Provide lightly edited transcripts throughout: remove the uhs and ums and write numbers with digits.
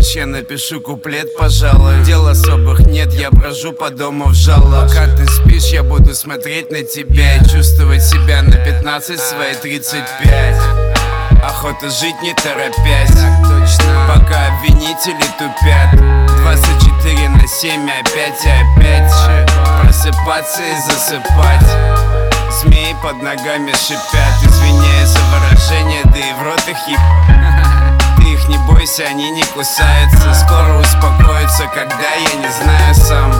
хочешь, я напишу куплет, пожалуй. Дел особых нет, я брожу по дому в жало. Пока ты спишь, я буду смотреть на тебя и чувствовать себя на 15 свои 35. Охота жить не торопясь, пока обвинители тупят. 24/7 опять и опять просыпаться и засыпать. Змеи под ногами шипят, извиняюсь за выражение, да и в рот их еб... Ты их не бойся, они не кусаются. Скоро успокоятся, когда, я не знаю сам.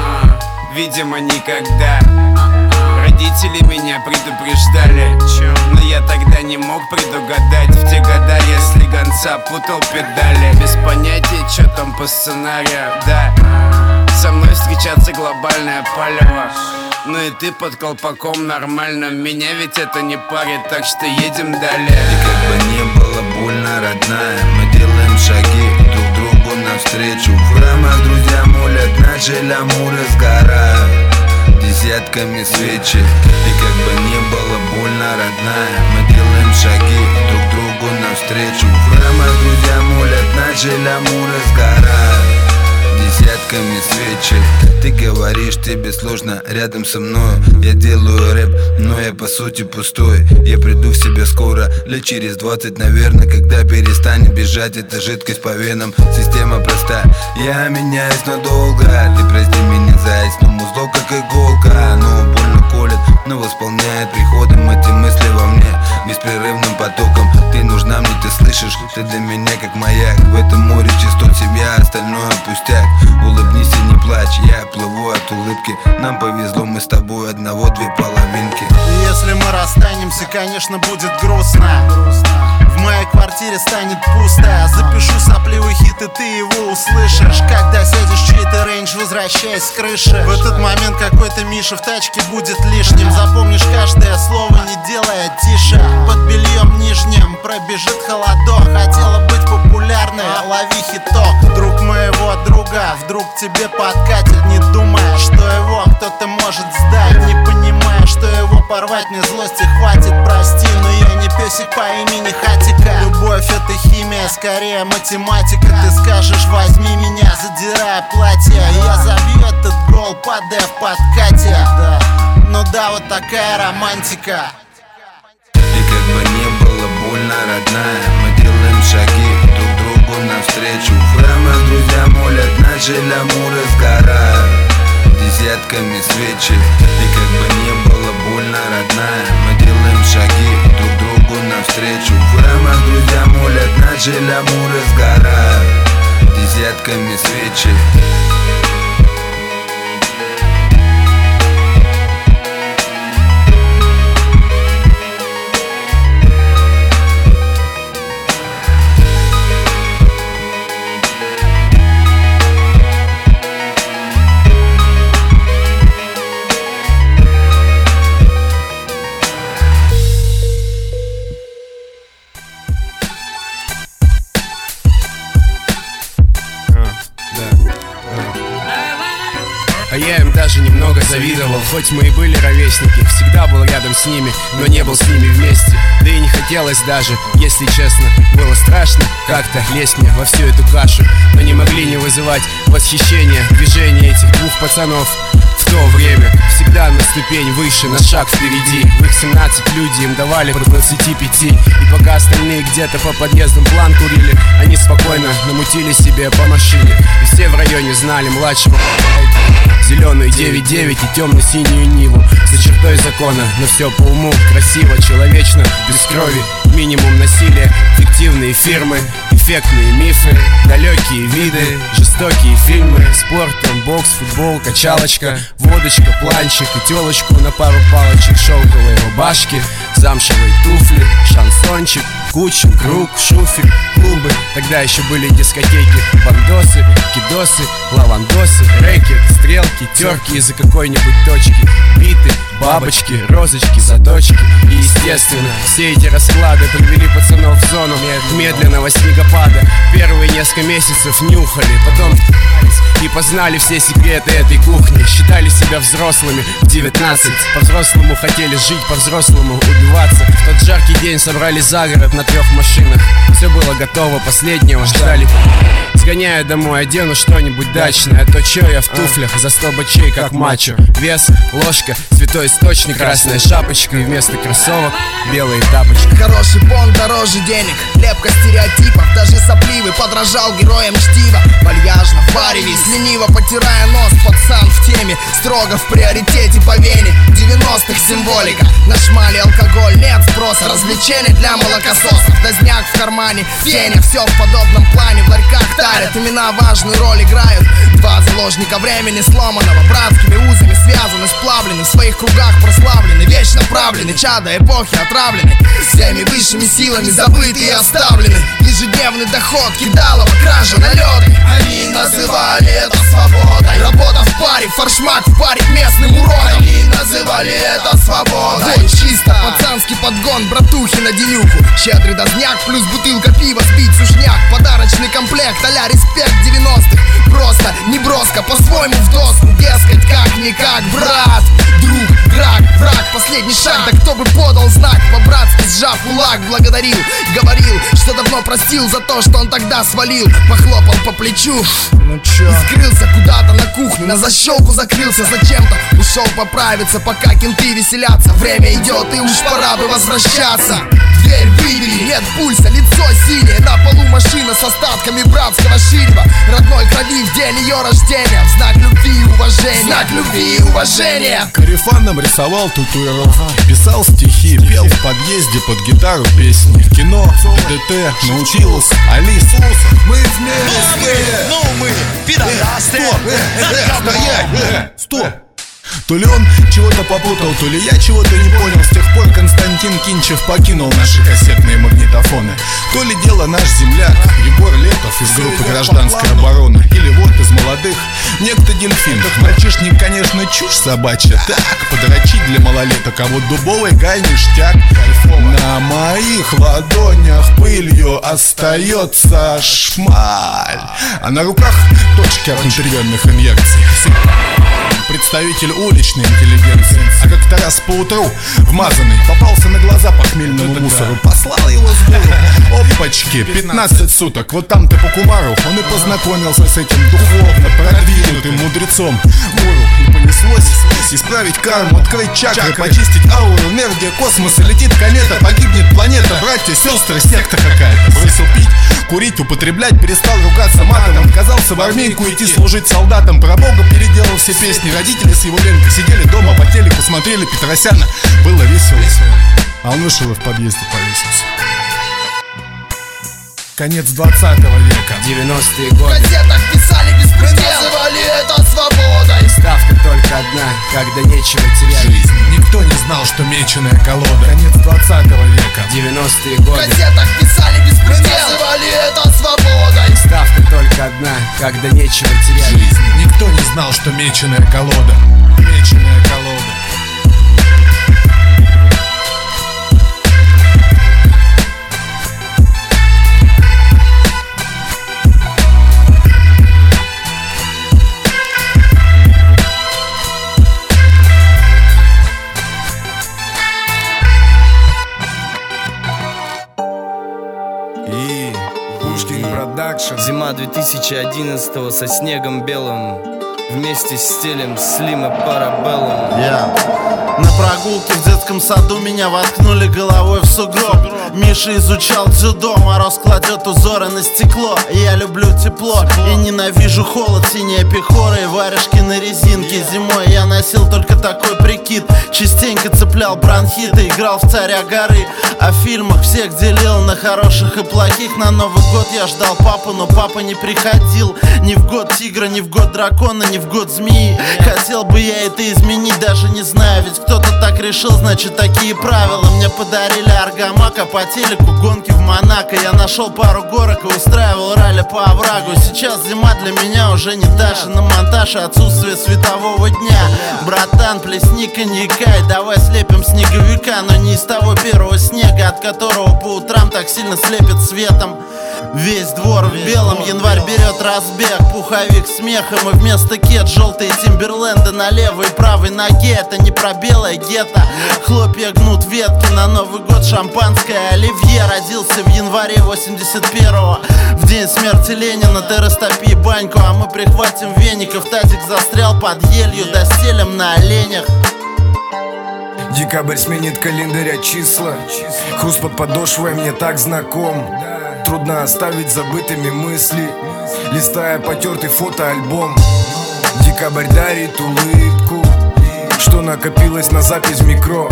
Видимо, никогда. Родители меня предупреждали, но я тогда не мог предугадать в те года, если гонца путал педали. Без понятия, что там по сценарию, да. Со мной встречаться глобальное палево. Ну и ты под колпаком нормально. Меня ведь это не парит, так что едем далее. И как бы не было больно, родная, мы делаем шаги друг другу навстречу. В храмах друзья молят, наши лямуры сгорают десятками свечи. И как бы не было больно, родная, мы делаем шаги друг другу навстречу. В храмах друзья молят, наши лямуры сгорают десятками свечи. Ты говоришь, тебе сложно рядом со мной. Я делаю рэп, но я по сути пустой. Я приду в себя скоро, лет через 20, наверное, когда перестанет бежать эта жидкость по венам. Система проста, я меняюсь надолго. Ты прости меня, заяц, но музло как иголка. Оно больно колет, но восполняет приходом эти мысли во мне беспрерывным потоком. Ты нужна мне, ты слышишь, ты для меня как маяк. В этом море частот семья, остальное пустяк. Улыбнись и не плачь, я плыву от улыбки. Нам повезло, мы с тобой одного-две половинки. Если мы расстанемся, конечно, будет грустно. В моей квартире станет пусто. Запишу сопливый хит, и ты его услышишь, когда сядешь в чей-то рейндж, возвращаясь с крыши. В этот момент какой-то Миша в тачке будет лишним. Запомнишь каждое слово, не делая тише. Под бельем нижним пробежит холодок. Хотела быть популярной, лови хиток. Друг моего друга вдруг тебе подкатит, не думая, что его кто-то может сдать. Не понимая, что его порвать мне злости хватит. Прости, но я не песик по имени Хатика. Любовь это химия, скорее математика. Ты скажешь, возьми меня, задирая платье. Я забью этот гол, падая в подкате. Ну да, вот такая романтика. И как бы не было больно, родная, мы делаем шаги друг другу навстречу. В храмах друзья молят, наши лямуры сгорают десятками свечи. И как бы не было больно, родная, мы делаем шаги друг другу навстречу. В храмах друзья молят, наши лямуры сгорают десятками свечи. А я им даже немного завидовал. Хоть мы и были ровесники, всегда был рядом с ними, но не был с ними вместе. Да и не хотелось даже, если честно. Было страшно как-то лезть мне во всю эту кашу, но не могли не вызывать восхищения движения этих двух пацанов. В то время всегда на ступень выше, на шаг впереди. В их 17 люди им давали по 25. И пока остальные где-то по подъездам план курили, они спокойно намутили себе по машине. И все в районе знали младшего зеленую 9-9 и темно-синюю Ниву. За чертой закона, но все по уму, красиво, человечно, без крови. Минимум насилия, фиктивные фирмы, эффектные мифы, далекие виды, жестокие фильмы. Спорт, там бокс, футбол, качалочка, водочка, планчик и телочку на пару палочек. Шелковые рубашки, замшевые туфли, шансончик, кучин, круг, шуфик, клубы. Тогда еще были дискотеки, бандосы, кидосы, лавандосы, рэкет, стрелки, терки из-за какой-нибудь точки, биты, бабочки, розочки, заточки. И естественно, все эти расклады привели пацанов в зону медленного снегопада. Первые несколько месяцев нюхали, потом и познали все секреты этой кухни. Считали себя взрослыми в 19, по-взрослому хотели жить, по-взрослому убиваться. В тот жаркий день собрали за город на 3 машинах. Все было готово, последнего ждали. Сгоняю домой, одену что-нибудь дачное. А то чё я в туфлях за 100 бачей, как мачо. Вес, ложка, святой источник, красная шапочка. И вместо кроссовок белые тапочки. Хороший бон дороже денег, лепка стереотипов. Даже сопливый подражал героям чтива. Вальяжно в баре весь, лениво потирая нос. Пацан в теме, строго в приоритете по вене. 90-х символика, на шмале алкоголь, нет спроса. Развлечения для молокососов, дозняк в кармане, феня. Все в подобном плане, в ларьках тарят. Имена важную роль играют. Два заложника времени сломанного, братскими узами связаны, сплавлены, в своих кругах прославлены, вечно правлены, чада эпохи отравлены, всеми высшими силами забыты и оставлены. Ежедневный доход, кидалово, кража, налеты. Они называли это свободой. Работа в паре, форшмак в паре к местным уродам. Они называли это свободой. Вот чисто пацанский подгон, братухи на денюку. Щедрый дозняк плюс бутылка пива, сбить сушняк. Подарочный комплект а-ля респект 90-х. Просто не броско, по-своему в доску. Дескать, как-никак, брат, друг, враг, враг, последний шаг. Да кто бы подал знак, по-братски сжав кулак, благодарил, говорил, что давно простил за то, что он тогда свалил. Похлопал по плечу, ну чё, и скрылся куда-то на кухню, на защелку закрылся зачем-то. Ушел поправиться, пока кенты веселятся. Время идет и уж пора бы возвращаться. Дверь выбери, нет пульса, лицо синее. На полу машина с остатками братского шильба. Родной крови в день ее рождения. В знак любви и уважения, в знак любви и уважения. Корефаном рисовал татуировки, писал стихи, пел в подъезде под гитару песни. Кино, ДДТ, научилась Алиса. Мы вместе. Ну мы, пидорасты. Стоп! То ли он чего-то попутал, то ли я чего-то не понял. С тех пор Константин Кинчев покинул наши кассетные магнитофоны. То ли дело наш земляк Егор Летов из группы «Гражданская оборона». Или вот из молодых некто Дельфин. Мальчишник, конечно, чушь собачья. Так, подрочить для малолеток. А вот дубовый гай ништяк. На моих ладонях пылью остается шмаль, а на руках точки от внутривенных инъекций. Представитель уличной интеллигенции. А как-то раз поутру, вмазанный, попался на глаза похмельному мусору. Послал его с гуру. Опачки, 15 суток. Вот там-то по кумару он и познакомился с этим духовно продвинутым мудрецом. Гуру, и понеслось исправить карму, открыть чакры, почистить ауру, энергия космоса. Летит комета, погибнет планета. Братья, сестры, секта какая-то. Бросил пить, курить, употреблять, перестал ругаться матом. Отказался в армейку идти служить солдатам. Про Бога переделал все песни. Родители с его ленкой сидели дома по телеку, смотрели Петросяна. Было весело. А он вышел и в подъезде повесился. Конец 20 века, 90-е годы. В газетах писали беспредел, называли это свободой. Ставка только одна, когда нечего терять. Жизнь. Никто не знал, что меченая колода. Конец 20 века, 90-е В годы. газетах писали беспредел, называли это свободой. Ставка только одна, когда нечего терять. Жизнь. Никто не знал, что меченая колода. Меченая колода. Зима 2011-го со снегом белым. Вместе стелем слим и парабеллум. На прогулке в детском саду меня воткнули головой в сугроб. Миша изучал дзюдо, мороз кладет узоры на стекло. Я люблю тепло и ненавижу холод. Синие пехоры и варежки на резинке. Зимой я носил только такой прикид. Частенько цеплял бронхиты, играл в царя горы. А в фильмах всех делил на хороших и плохих. На Новый год я ждал папу, но папа не приходил. Ни в год тигра, ни в год дракона, ни в год змеи. Хотел бы я это изменить, даже не знаю. Ведь кто-то так решил, значит такие правила. Мне подарили аргамак, а по телеку гонки в Монако. Я нашел пару горок и устраивал ралли по оврагу. Сейчас зима для меня уже не Даша на монтаж, а отсутствие светового дня. Братан, плесни коньяка и давай слепим снеговика. Но не из того первого снега, от которого по утрам так сильно слепит светом. Весь двор в белом, январь берет разбег. Пуховик смехом и вместо кет желтые Тимберленды на левой и правой ноге. Это не про белое гетто. Хлопья гнут ветки, на Новый год шампанское оливье. Родился в январе 81-го, в день смерти Ленина. Ты растопи баньку, а мы прихватим веников. Тазик застрял под елью, достелим на оленях. Декабрь сменит календаря числа. Хруст под подошвой мне так знаком. Трудно оставить забытыми мысли, листая потертый фотоальбом. Декабрь дарит улыбку, что накопилось на запись в микро.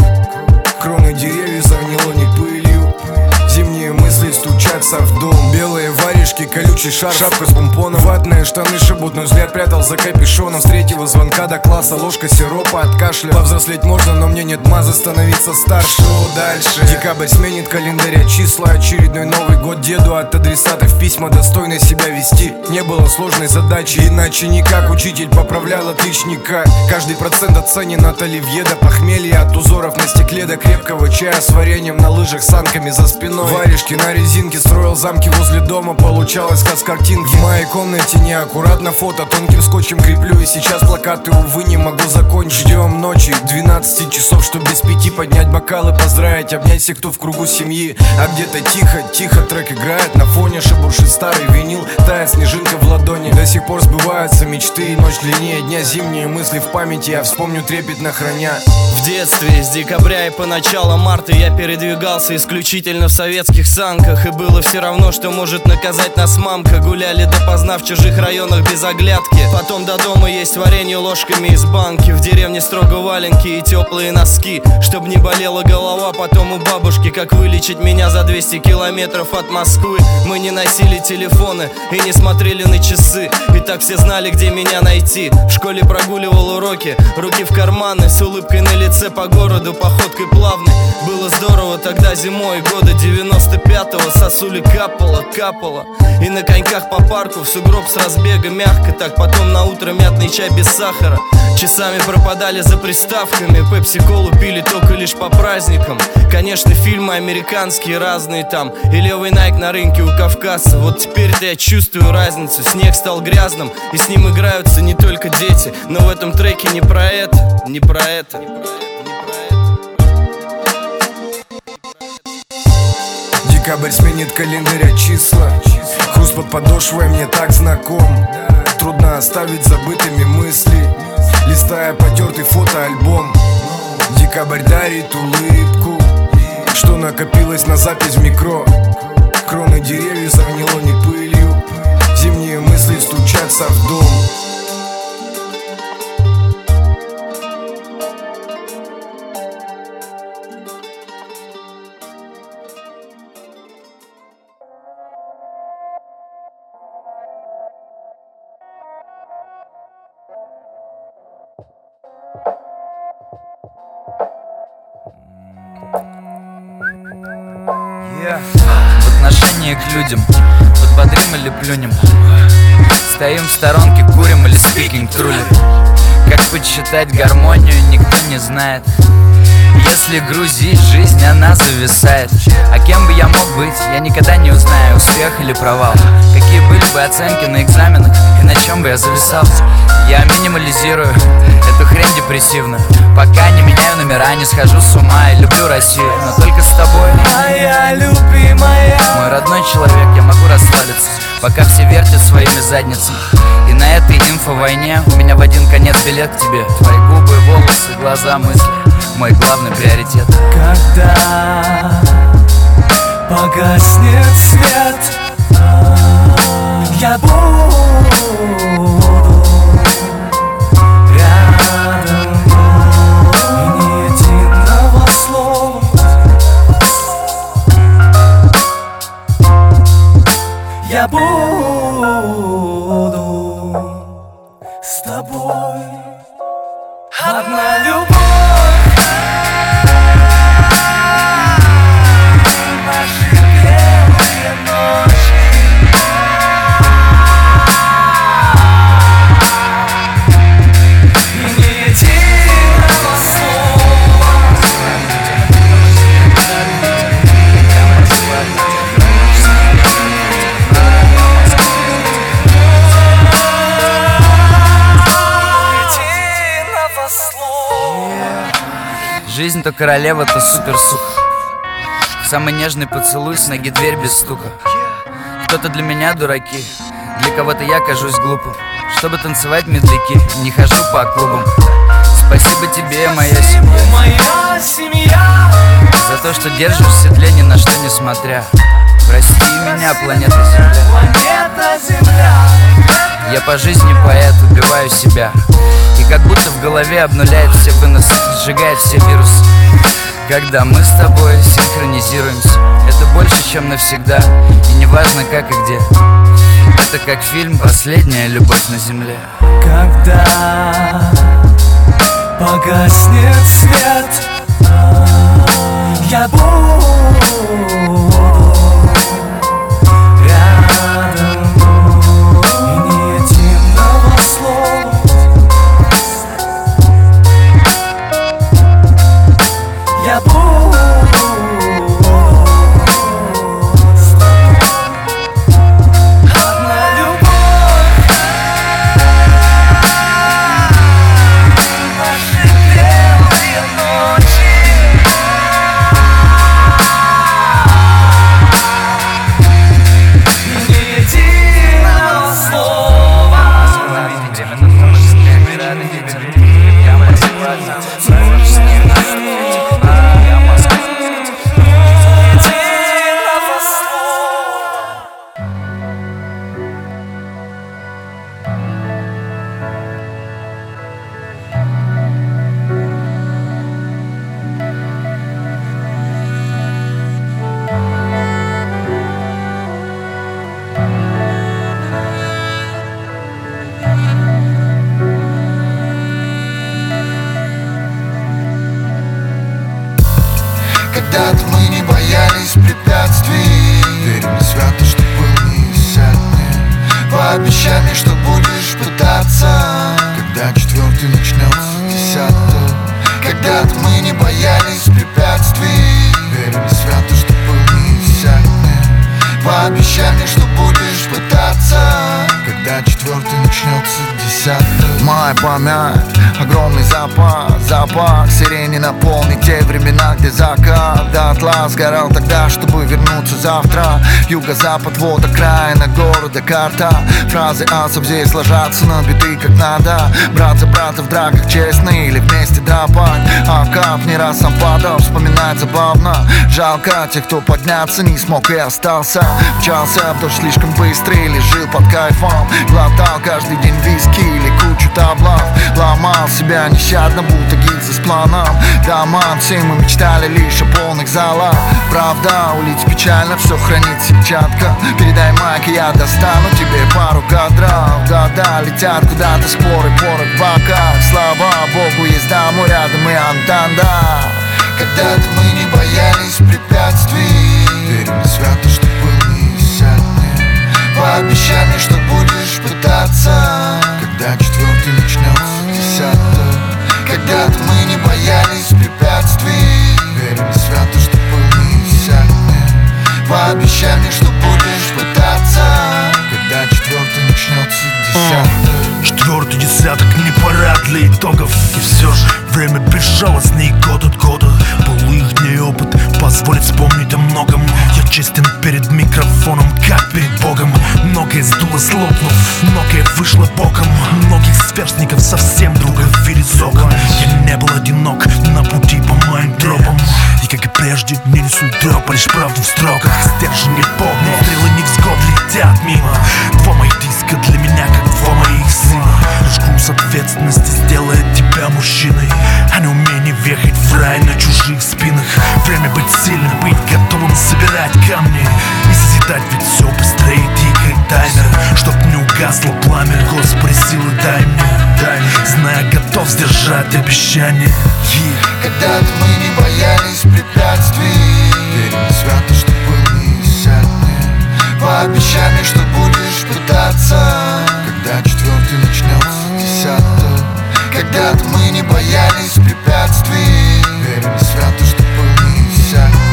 Кроны деревьев загнило не пылью, зимние мысли стучатся в дом. Белые варежки, колючий шарф, шапка с помпоном, ватные штаны шибут, но взгляд прятал за капюшоном. С третьего звонка до класса ложка сиропа от кашля. Повзрослеть можно, но мне нет мазы становиться старше. Дальше декабрь сменит календаря числа. Очередной Новый год деду от адресатов письма, достойно себя вести. Не было сложной задачи, иначе никак. Учитель поправлял отличника. Каждый процент оценен от оливье до похмелья, от узоров на стекле до крепкого чая с вареньем на лыжах, санками за спиной. Варежки на резинке, строил замки возле дома. Получалось как с картинки. В моей комнате неаккуратно фото, тонким скотчем креплю. И сейчас плакаты, увы, не могу закончить. Ждем ночи, 12 часов, чтоб без 5 поднять бокалы, поздравить, обнять всех, кто в кругу семьи. А где-то тихо, тихо трек играет, на фоне шебуршит старый винил. Тает снежинка в ладони, до сих пор сбываются мечты. И ночь длиннее дня, зимние мысли в памяти я вспомню трепетно храня. В детстве с декабря и по начало марта я передвигался исключительно в советских санках. И было все равно, что может наказать нас мамка. Гуляли допоздна в чужих районах без оглядки. Потом до дома есть варенье ложками из банки. В деревне строго валенки и теплые носки, чтоб не болела голова потом у бабушки. Как вылечить меня за 200 километров от Москвы. Мы не носили телефоны и не смотрели на часы. И так все знали, где меня найти. В школе прогуливал уроки, руки в карманы, с улыбкой на лице по городу, походкой плавной. Было здорово тогда зимой года 95-го. Сосули капало, капало. И на коньках по парку в сугроб с разбега мягко так. Потом на утро мятный чай без сахара. Часами пропадали за приставками. Пепси-колу пили только лишь по праздникам. Конечно, фильмы американские разные там. И левый Найк на рынке у кавказца. Вот теперь-то я чувствую разницу. Снег стал грязным, и с ним играются не только дети. Но в этом треке не про это, не про это. Декабрь сменит календаря числа. Хруст под подошвой мне так знаком. Трудно оставить забытыми мысли, листая потертый фотоальбом. Декабрь дарит улыбку, что накопилось на запись в микро. Кроны деревьев загнило не пылью, зимние мысли стучатся в дом. В отношении к людям подбодрим или плюнем? Стоим в сторонке, курим или спикинг трулим? Как подсчитать гармонию, никто не знает. Если грузить жизнь, она зависает. А кем бы я мог быть, я никогда не узнаю. Успех или провал, какие были бы оценки на экзаменах, и на чем бы я зависал. Я минимализирую эту хрень депрессивную, пока не меняю номера, не схожу с ума. И люблю Россию, но только с тобой, моя любимая. Мой родной человек, я могу расслабиться, пока все вертят своими задницами. И на этой инфовойне у меня в один конец билет к тебе. Твои губы, волосы, глаза, мысли — мой главный приоритет. Когда погаснет свет, я буду рядом, и ни единого слова. Я буду с тобой. Одна любовь. Жизнь то королева, то суперсука. Самый нежный поцелуй, с ноги дверь без стука. Кто-то для меня дураки, для кого-то я кажусь глупым. Чтобы танцевать медляки, не хожу по клубам. Спасибо тебе, моя семья, за то, что держишь в седле ни на что не смотря. Прости меня, планета Земля. Я по жизни поэт, убиваю себя. И как будто в голове обнуляет все выносы, сжигает все вирусы. Когда мы с тобой синхронизируемся, это больше, чем навсегда. И не важно как и где. Это как фильм «Последняя любовь на земле». Когда погаснет свет, я буду рядом, и ни единого слова. Я буду с тобой. Одна любовь, наши первые ночи. И ни единого слова. Когда-то мы не боялись препятствий, верили свято, что был неиссякнем. Пообещай мне, что будешь пытаться, когда четвертый начнется десятый. Когда-то мы не боялись препятствий, верили свято, что был неиссякнем. Пообещай мне, что будешь пытаться, когда четвертый начнется десятый. Май помять, огромный запах сирени наполнит те времена, где закат дотла сгорал тогда, чтобы вернуться завтра. Юго-запад, вот окраина города, карта. Фразы асов здесь ложатся на биты как надо. Брат за брата в драках честно или вместе драпать. А кап не раз сам падал, вспоминать забавно. Жалко тех, кто подняться не смог и остался. Мчался в дождь слишком быстро или жил под кайфом. Глотал каждый день виски или кучу таблов. Ломал себя нещадно, будто гильзы с планом. Дома, все мы мечтали лишь о полных залах. Правда, улиц печально, все хранит сетчатка. Передай майк, и я достану тебе пару кадров. Года летят куда-то, споры, порох в боках. Слава богу, есть даму рядом и антанда. Когда-то мы не боялись препятствий, верили свято, что был неиссякнем. Пообещай мне, что будешь пытаться, когда четвертый начнется десятый. Когда-то мы не боялись препятствий, верили свято, что был неиссякнем. Пообещай мне, что будешь пытаться, когда четвертый начнется десятый. Четвертый десяток не пора для итогов. И все же время безжалостно и год от года. Былых дней опыт позволит вспомнить о многом. Я честен перед микрофоном, как перед Богом. Многое сдулось лопнув, многое вышло боком. Многих сверстников совсем друга видит окон. Я не был одинок на пути по моим тропам. И как и прежде не несу дроп, лишь правду в строках. Стержень не помню, стрелы невзгод летят мимо. Два моих диска для меня как два моих сына. Лишь груз ответственности сделает тебя мужчиной, а не умение въехать в рай на чужих спинах. Время быть сильным, быть готовым собирать камни и созидать, ведь все быстрее дико и тайно. Чтоб не угасло пламя, Господи, силы дай мне. Зная, готов сдержать обещание. Когда-то мы не боялись препятствий, верили свято, что был неиссякнем. Пообещай мне, что будешь пытаться, когда четвертый начнется десятый. Когда-то мы не боялись препятствий, верили свято, что был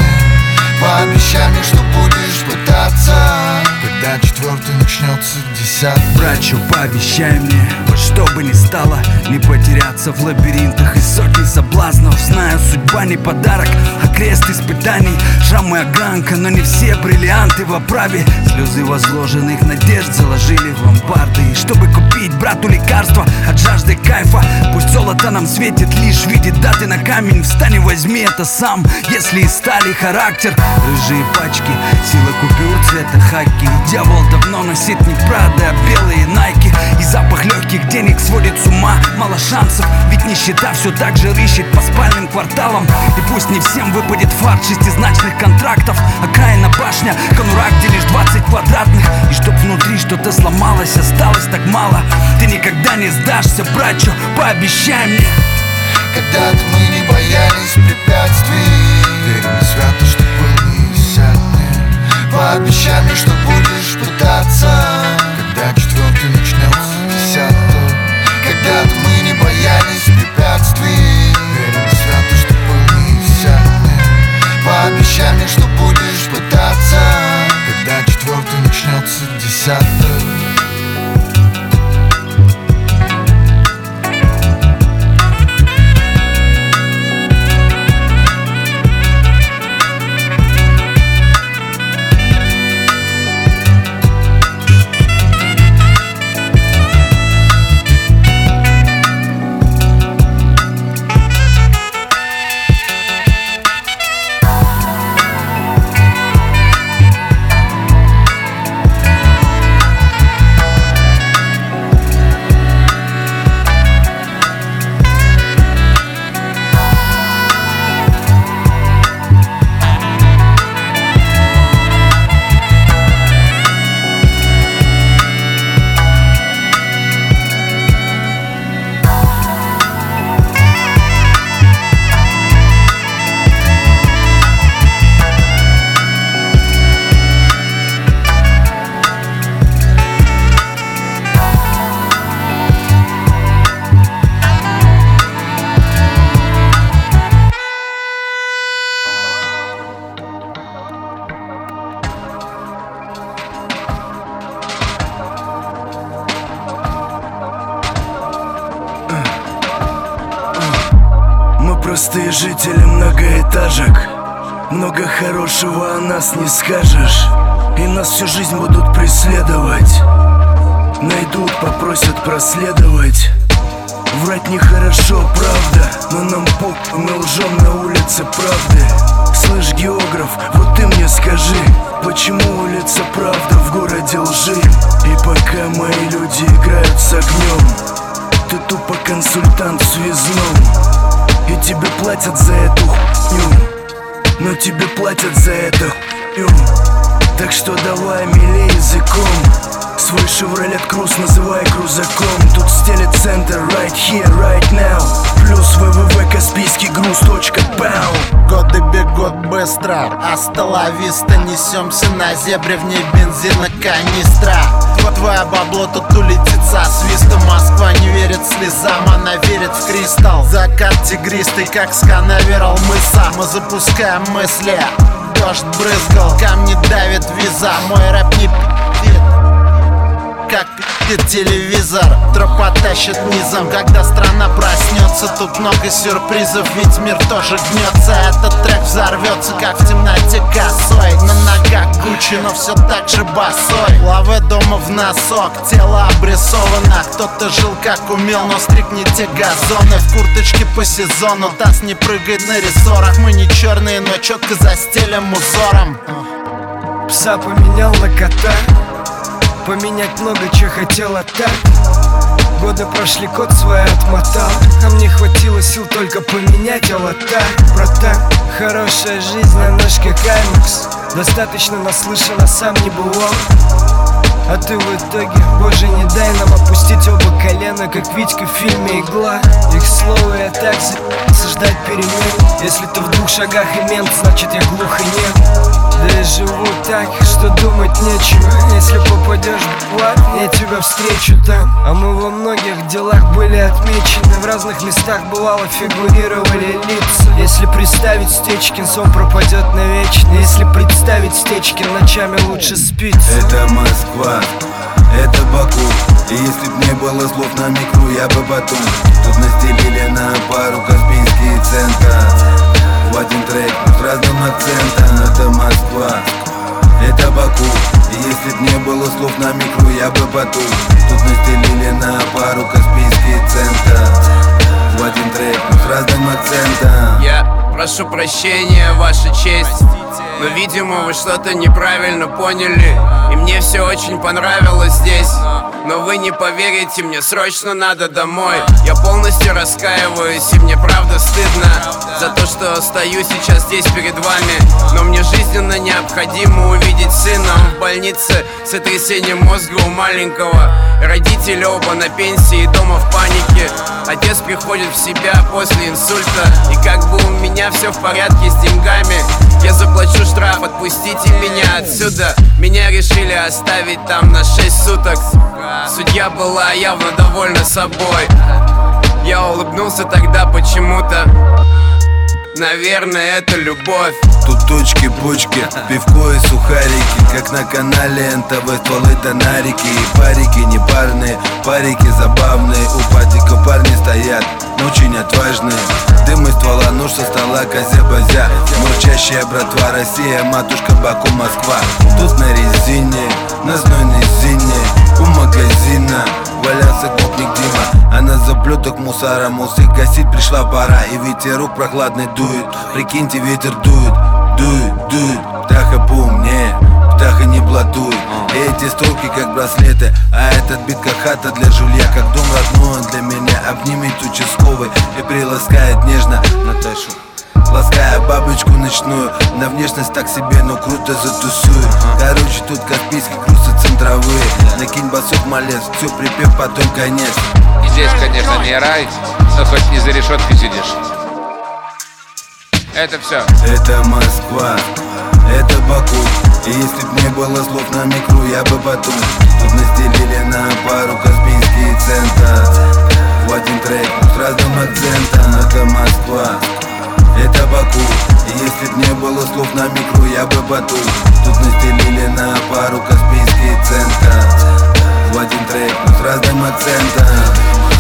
неиссякнем. Пообещай мне, что будешь пытаться, когда четвертый начнется десятый. 10. Братчо, пообещай мне, вот что бы ни стало, не потеряться в лабиринтах и сотни соблазнов. Знаю, судьба не подарок, а крест испытаний. Шрамы огранка, но не все бриллианты в оправе. Слезы возложенных надежд заложили в ломбарды. И чтобы купить брату лекарства от жажды кайфа, пусть золото нам светит лишь в виде даты на камень. Встань и возьми это сам, если из стали характер. Рыжие пачки, сила купюр цвета хаки. Дьявол давно носит не Прада, а белые найки. И запах легких денег сводит с ума. Мало шансов, ведь нищета все так же рыщет по спальным кварталам. И пусть не всем выпадет фарт шестизначных контрактов. Окраина башня, конурак, где лишь 20 квадратных. И чтоб внутри что-то сломалось, осталось так мало. Ты никогда не сдашься, братчо, пообещай мне. Когда-то мы не боялись препятствий, верим свято, что был невероятный. Пообещай мне, что будешь пытаться, когда четвертый начнется 10. Когда-то мы не боялись препятствий, верим свято, что был невероятный. Пообещай мне, что будешь пытаться, когда четвертый начнется 10. Простые жители многоэтажек, много хорошего о нас не скажешь. И нас всю жизнь будут преследовать, найдут, попросят проследовать. Врать нехорошо, правда, но нам пук, мы лжем на улице правды. Слышь, географ, вот ты мне скажи, почему улица Правда в городе лжи? И пока мои люди играют с огнем, ты тупо консультант в связном. И тебе платят за эту хуйню, но тебе платят за эту хуйню. Так что давай милей языком, свой Chevrolet Cruze называй крузаком. Тут стелит центр right here, right now. Плюс www.каспийскигруз.бау. Годы бегут быстро, асталависта. Несемся на зебре, в ней бензина канистра. Твое бабло тут улетит со свистом. Москва не верит слезам, она верит в кристалл. Закат тигристый, как с канаверал мыса. Мы запускаем мысли, дождь брызгал, камни давит виза. Мой рэп не пи***ит, как пи***ит телевизор. Тропа тащит низом, когда страна проснется. Тут много сюрпризов, ведь мир тоже гнется. Этот трек взорвется, как в темноте косой. На ногах Гуччи, но все так же босой. Лаве дома в носок, тело обрисовано. Кто-то жил как умел, но стриг не те газоны. В курточке по сезону, таз не прыгает на рессорах. Мы не черные, но четко застелим узором. Пса поменял на кота, поменять много чего хотел, а так годы прошли, код свой отмотал. А мне хватило сил только поменять олота. Братан, хорошая жизнь на ножке каймакс. Достаточно наслышан, а сам не бывал. А ты в итоге, боже, не дай нам опустить оба колена, как Витька в фильме «Игла». Их слово я так за***ся ждать перемен. Если ты в 2 шагах и мент, значит я глух и нет. Да я живу так, что думать нечего. Если попадешь в ад, я тебя встречу там. А мы во многих делах были отмечены. В разных местах бывало фигурировали лица. Если представить Стечкин, сон пропадет навечно. Если представить Стечкин, ночами лучше спится. Это Москва, это Баку. И если б не было слов на микру, я бы Батум. Тут настелили на пару Каспийский центр. В один трек, но с разным акцентом. Это Москва, это Баку. И если б не было слов на микру, я бы Батум. Тут настелили на пару Каспийский центр. В один трек, но с разным акцентом. Я прошу прощения, ваша честь, но, видимо, вы что-то неправильно поняли. И мне все очень понравилось здесь. Но вы не поверите, мне срочно надо домой. Я полностью раскаиваюсь, и мне правда стыдно за то, что стою сейчас здесь перед вами. Но мне жизненно необходимо увидеть сына. Он в больнице с сотрясением мозга у маленького. Родители оба на пенсии и дома в панике. Отец приходит в себя после инсульта. И как бы у меня все в порядке с деньгами, я заплачу штраф, отпустите меня отсюда. Меня решили оставить там на 6 суток. Судья была явно довольна собой. Я улыбнулся тогда почему-то. Наверное, это любовь. Тут точки, почки, пивко и сухарики. Как на канале НТВ, стволы тонарики. И парики не парные, парики забавные. У патика парни стоят, но очень отважные. Дым из ствола, нож со стола, козя-базя. Мурчащая братва, Россия, матушка, Баку, Москва. Тут на резине, на знойной зине. У магазина валялся гопник Дима. А на заплеток мусора, мусык гасить пришла пора. И ветерок прохладный дует, прикиньте, ветер дует. Дует, дует, птаха поумнее, птаха не блатует. И эти строки как браслеты, а этот бит как хата для жулья. Как дом родной он для меня, обнимет участковый и приласкает нежно Наташу. Лаская бабочку ночную, на внешность так себе, но круто затусует. Короче, тут Каспийский, крусы центровые. Накинь басок, малец, все, припев, потом конец. Здесь, конечно, не рай, но хоть не за решеткой сидишь. Это все. Это Москва, это Баку. И если б не было слов на микру, я бы Батум. Тут настелили на пару Каспийский центр. В один трек, но с разным акцентом. Это Москва, это Баку. И если б не было слов на микру, я бы Батум. Тут настелили на пару Каспийский центр. В один трек, но с разным акцентом.